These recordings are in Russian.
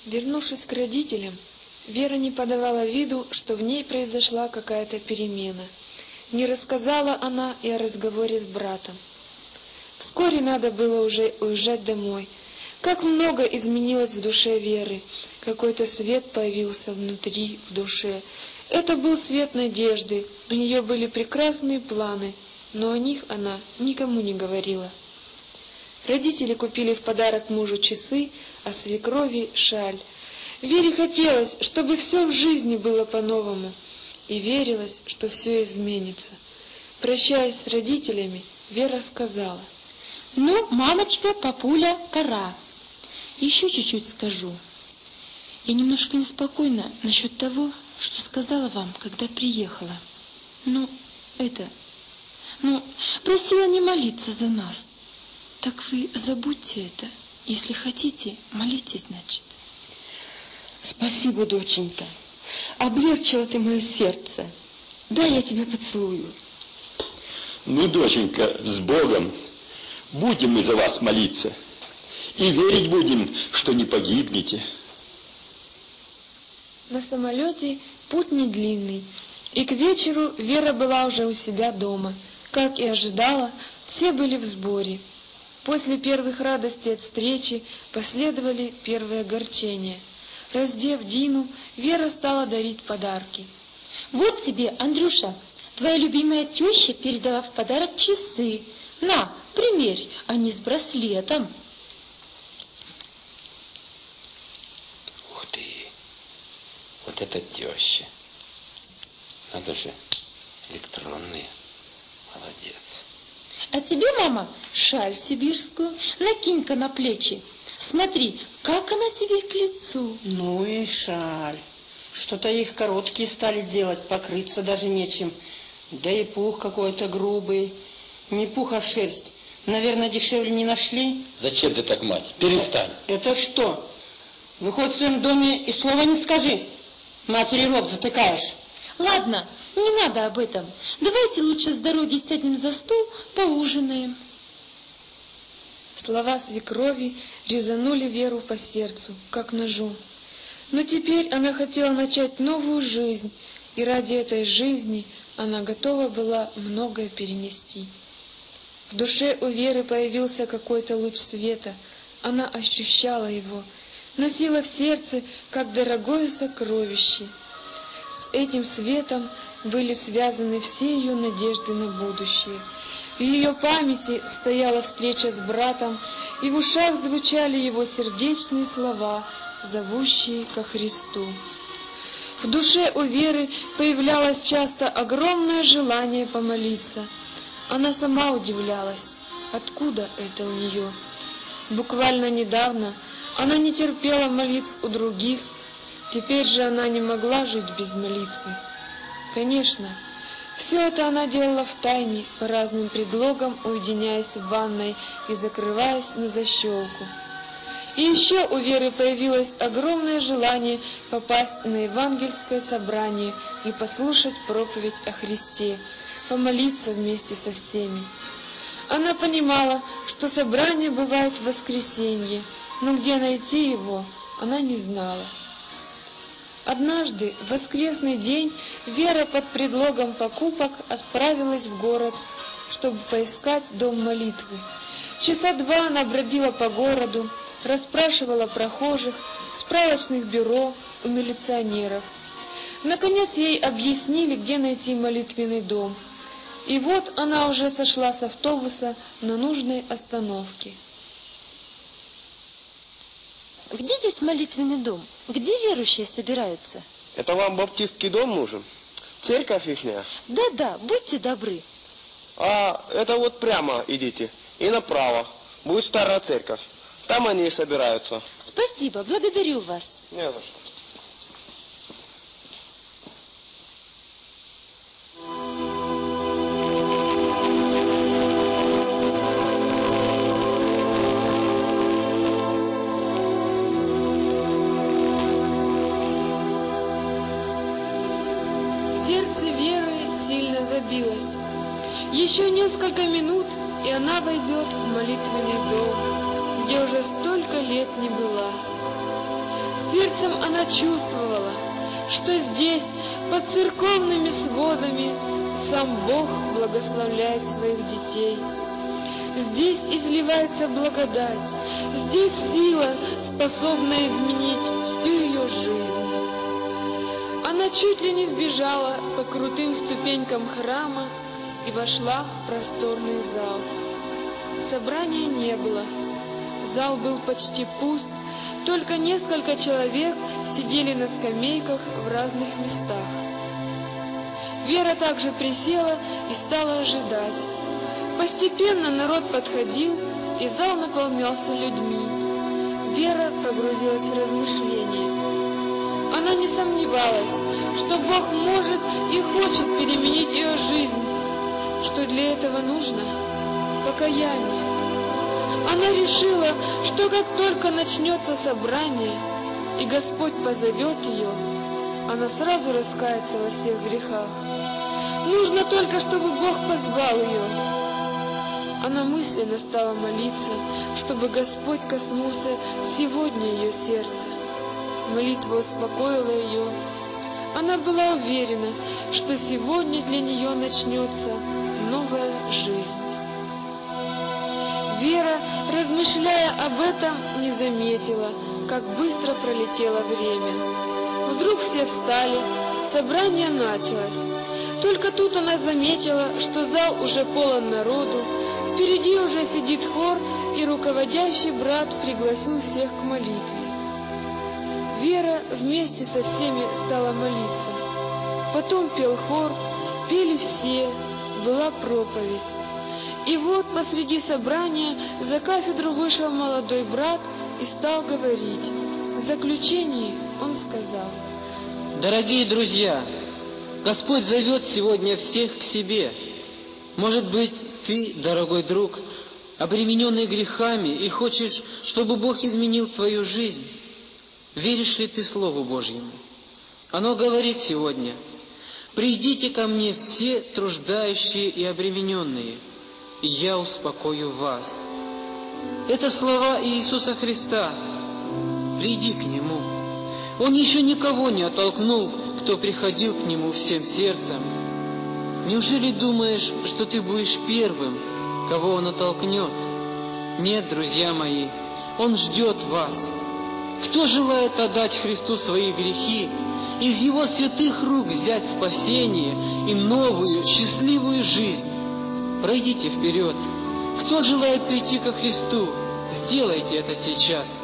Вернувшись к родителям, Вера не подавала виду, что в ней произошла какая-то перемена. Не рассказала она и о разговоре с братом. Вскоре надо было уже уезжать домой. Как много изменилось в душе Веры. Какой-то свет появился внутри, в душе. Это был свет надежды. У нее были прекрасные планы, но о них она никому не говорила. Родители купили в подарок мужу часы, а свекрови шаль. Вере хотелось, чтобы все в жизни было по-новому, и верилось, что все изменится. Прощаясь с родителями, Вера сказала: «Ну, мамочка, папуля, пора. Еще чуть-чуть скажу. Я немножко неспокойна насчет того, что сказала вам, когда приехала. Просила не молиться за нас. Так вы забудьте это. Если хотите, молитесь, значит». Спасибо, доченька. Облегчила ты мое сердце. Дай я тебя поцелую. Ну, доченька, с Богом. Будем мы за вас молиться. И верить будем, что не погибнете. На самолете путь не длинный, и к вечеру Вера была уже у себя дома. Как и ожидала, все были в сборе. После первых радостей от встречи последовали первые огорчения. Раздев Дину, Вера стала дарить подарки. «Вот тебе, Андрюша, твоя любимая теща передала в подарок часы. На, примерь, они с браслетом». Ух ты, вот это теща. Надо же, электронные. Молодец. А тебе, мама, шаль сибирскую, накинь-ка на плечи. Смотри, как она тебе к лицу. Ну и шаль. Что-то их короткие стали делать, покрыться даже нечем. Да и пух какой-то грубый. Не пух, а шерсть. Наверное, дешевле не нашли? Зачем ты так, мать? Перестань. Это что? Ну, хоть в своем доме и слова не скажи. Матери рот затыкаешь. Ладно, не надо об этом. Давайте лучше с дороги сядем за стол, поужинаем. Слова свекрови резанули Веру по сердцу, как ножом. Но теперь она хотела начать новую жизнь, и ради этой жизни она готова была многое перенести. В душе у Веры появился какой-то луч света. Она ощущала его, носила в сердце, как дорогое сокровище. С этим светом были связаны все ее надежды на будущее. В ее памяти стояла встреча с братом, и в ушах звучали его сердечные слова, зовущие ко Христу. В душе у Веры появлялось часто огромное желание помолиться. Она сама удивлялась, откуда это у нее. Буквально недавно она не терпела молитв у других, теперь же она не могла жить без молитвы. Конечно, все это она делала втайне, по разным предлогам, уединяясь в ванной и закрываясь на защелку. И еще у Веры появилось огромное желание попасть на евангельское собрание и послушать проповедь о Христе, помолиться вместе со всеми. Она понимала, что собрание бывает в воскресенье, но где найти его, она не знала. Однажды, в воскресный день, Вера под предлогом покупок отправилась в город, чтобы поискать дом молитвы. Часа два она бродила по городу, расспрашивала прохожих, в справочных бюро, у милиционеров. Наконец ей объяснили, где найти молитвенный дом. И вот она уже сошла с автобуса на нужной остановке. Где здесь молитвенный дом? Где верующие собираются? Это вам баптистский дом нужен? Церковь ихняя? Да-да, будьте добры. А это вот прямо идите и направо. Будет старая церковь. Там они и собираются. Спасибо, благодарю вас. Не за что. Сердце Веры сильно забилось. Еще несколько минут, и она войдет в молитвенный дом, где уже столько лет не была. Сердцем она чувствовала, что здесь, под церковными сводами, сам Бог благословляет своих детей. Здесь изливается благодать, здесь сила, способная изменить всю ее жизнь. Она чуть ли не вбежала по крутым ступенькам храма и вошла в просторный зал. Собрания не было. Зал был почти пуст, только несколько человек сидели на скамейках в разных местах. Вера также присела и стала ожидать. Постепенно народ подходил, и зал наполнялся людьми. Вера погрузилась в размышления. Она не сомневалась, что Бог может и хочет переменить ее жизнь, что для этого нужно покаяние. Она решила, что как только начнется собрание, и Господь позовет ее, она сразу раскается во всех грехах. Нужно только, чтобы Бог позвал ее. Она мысленно стала молиться, чтобы Господь коснулся сегодня ее сердца. Молитва успокоила ее. Она была уверена, что сегодня для нее начнется новая жизнь. Вера, размышляя об этом, не заметила, как быстро пролетело время. Вдруг все встали, собрание началось. Только тут она заметила, что зал уже полон народу, впереди уже сидит хор, и руководящий брат пригласил всех к молитве. Вера вместе со всеми стала молиться. Потом пел хор, пели все, была проповедь. И вот посреди собрания за кафедру вышел молодой брат и стал говорить. В заключении он сказал: «Дорогие друзья, Господь зовет сегодня всех к себе. Может быть, ты, дорогой друг, обремененный грехами и хочешь, чтобы Бог изменил твою жизнь. Веришь ли ты Слову Божьему? Оно говорит сегодня: «Придите ко мне все труждающие и обремененные, и я успокою вас». Это слова Иисуса Христа. Приди к Нему. Он еще никого не оттолкнул, кто приходил к Нему всем сердцем. Неужели думаешь, что ты будешь первым, кого Он оттолкнет? Нет, друзья мои, Он ждет вас. Кто желает отдать Христу свои грехи, из Его святых рук взять спасение и новую, счастливую жизнь, пройдите вперед. Кто желает прийти ко Христу, сделайте это сейчас.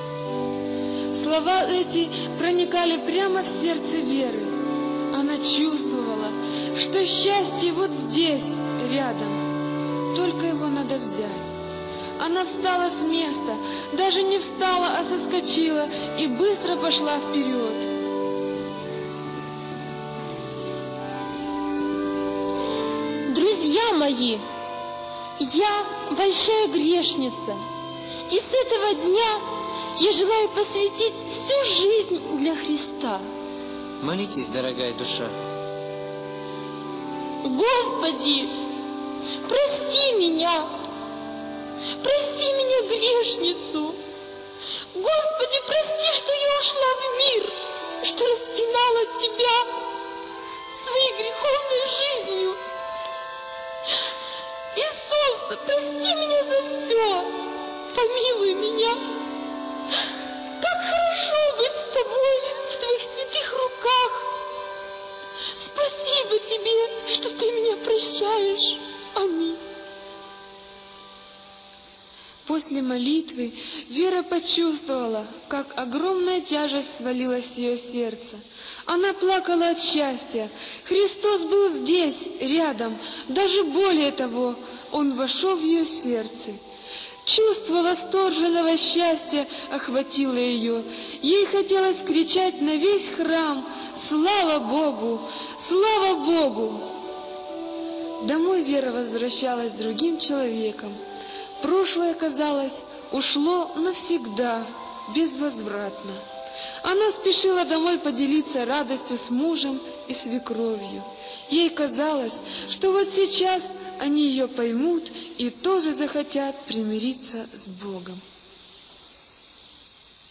Слова эти проникали прямо в сердце Веры. Она чувствовала, что счастье вот здесь, рядом, только его надо взять. Она встала с места, даже не встала, а соскочила и быстро пошла вперед. Друзья мои, я большая грешница, и с этого дня я желаю посвятить всю жизнь для Христа. Молитесь, дорогая душа. Господи, прости меня грешницу. Господи, прости, что я ушла в мир, что распинала Тебя своей греховной жизнью. Иисус, прости меня за все, помилуй меня. Как хорошо быть с Тобой в Твоих святых руках. Спасибо Тебе, что Ты меня прощаешь. Аминь. После молитвы Вера почувствовала, как огромная тяжесть свалилась с ее сердца. Она плакала от счастья. Христос был здесь, рядом. Даже более того, Он вошел в ее сердце. Чувство восторженного счастья охватило ее. Ей хотелось кричать на весь храм: «Слава Богу! Слава Богу!» Домой Вера возвращалась другим человеком. Прошлое, казалось, ушло навсегда, безвозвратно. Она спешила домой поделиться радостью с мужем и свекровью. Ей казалось, что вот сейчас они ее поймут и тоже захотят примириться с Богом.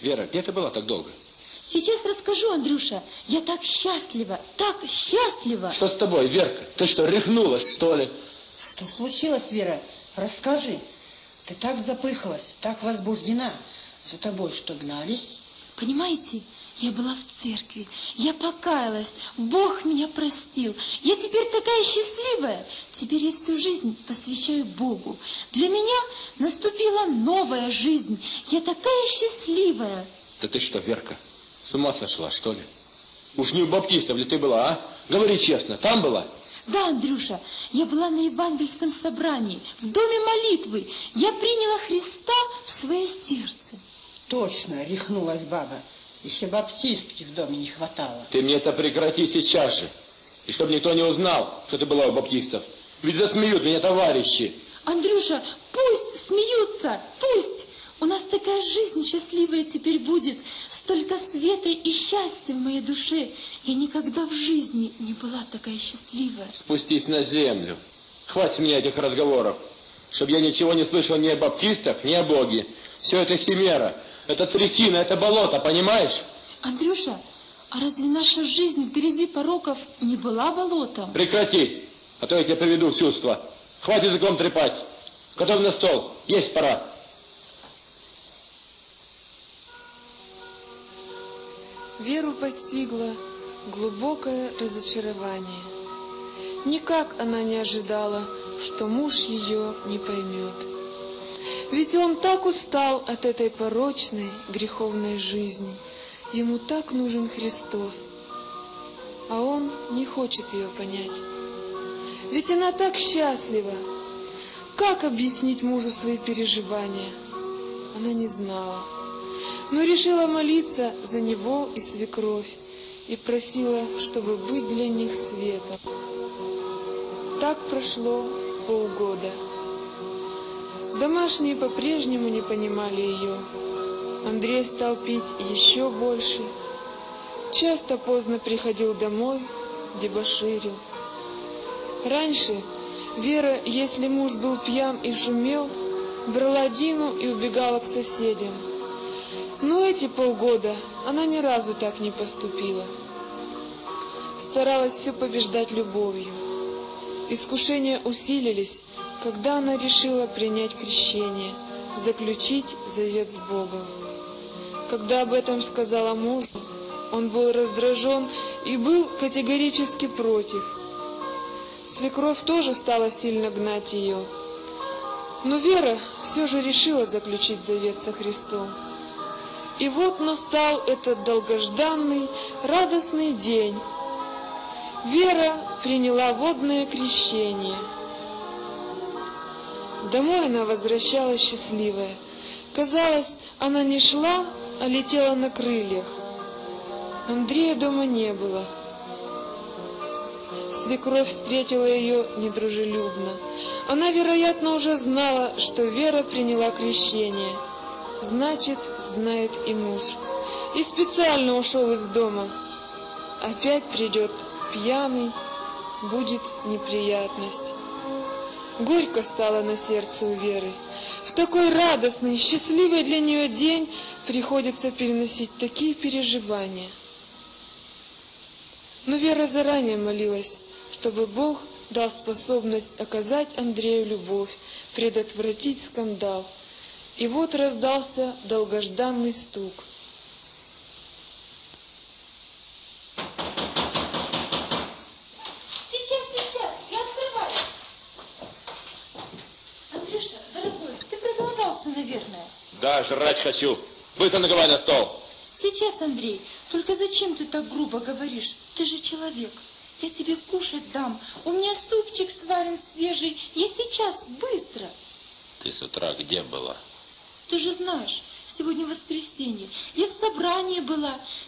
Вера, где ты была так долго? Сейчас расскажу, Андрюша. Я так счастлива, так счастлива. Что с тобой, Верка? Ты что, рехнулась, что ли? Что случилось, Вера? Расскажи. Ты так запыхалась, так возбуждена. За тобой что, гнались? Понимаете, я была в церкви, я покаялась, Бог меня простил. Я теперь такая счастливая. Теперь я всю жизнь посвящаю Богу. Для меня наступила новая жизнь. Я такая счастливая. Да ты что, Верка, с ума сошла, что ли? Уж не у баптистов ли ты была, а? Говори честно, там была? Да, Андрюша, я была на евангельском собрании, в доме молитвы. Я приняла Христа в свое сердце. Точно, рехнулась баба. Еще баптистки в доме не хватало. Ты мне это прекрати сейчас же. И чтобы никто не узнал, что ты была у баптистов. Ведь засмеют меня товарищи. Андрюша, пусть смеются, пусть. У нас такая жизнь счастливая теперь будет. Столько света и счастья в моей душе. Я никогда в жизни не была такая счастливая. Спустись на землю. Хватит мне этих разговоров. Чтобы я ничего не слышал ни о баптистах, ни о Боге. Все это химера. Это трясина, это болото, понимаешь? Андрюша, а разве наша жизнь в грязи пороков не была болотом? Прекрати, а то я тебя приведу в чувство. Хватит языком трепать. Готовь на стол, есть пора. Веру постигло глубокое разочарование. Никак она не ожидала, что муж ее не поймет. Ведь он так устал от этой порочной, греховной жизни. Ему так нужен Христос, а он не хочет ее понять. Ведь она так счастлива. Как объяснить мужу свои переживания? Она не знала, но решила молиться за него и свекровь и просила, чтобы быть для них светом. Так прошло полгода. Домашние по-прежнему не понимали ее. Андрей стал пить еще больше. Часто поздно приходил домой, дебоширил. Раньше Вера, если муж был пьян и шумел, брала Дину и убегала к соседям. Но эти полгода она ни разу так не поступила. Старалась все побеждать любовью. Искушения усилились, когда она решила принять крещение, заключить завет с Богом. Когда об этом сказала мужу, он был раздражен и был категорически против. Свекровь тоже стала сильно гнать ее. Но Вера все же решила заключить завет со Христом. И вот настал этот долгожданный, радостный день. Вера приняла водное крещение. Домой она возвращалась счастливая. Казалось, она не шла, а летела на крыльях. Андрея дома не было. Свекровь встретила ее недружелюбно. Она, вероятно, уже знала, что Вера приняла крещение. Значит, знает и муж. И специально ушел из дома. Опять придет пьяный, будет неприятность. Горько стало на сердце у Веры. В такой радостный, счастливый для нее день приходится переносить такие переживания. Но Вера заранее молилась, чтобы Бог дал способность оказать Андрею любовь, предотвратить скандал. И вот раздался долгожданный стук. Сейчас, я открываю. Андрюша, дорогой, ты проголодался, наверное. Да, жрать хочу. Быстро накрывай на стол. Сейчас, Андрей, только зачем ты так грубо говоришь? Ты же человек. Я тебе кушать дам. У меня супчик сварен свежий. Я сейчас, быстро. Ты с утра где была? Ты же знаешь, сегодня воскресенье. Я в собрании была.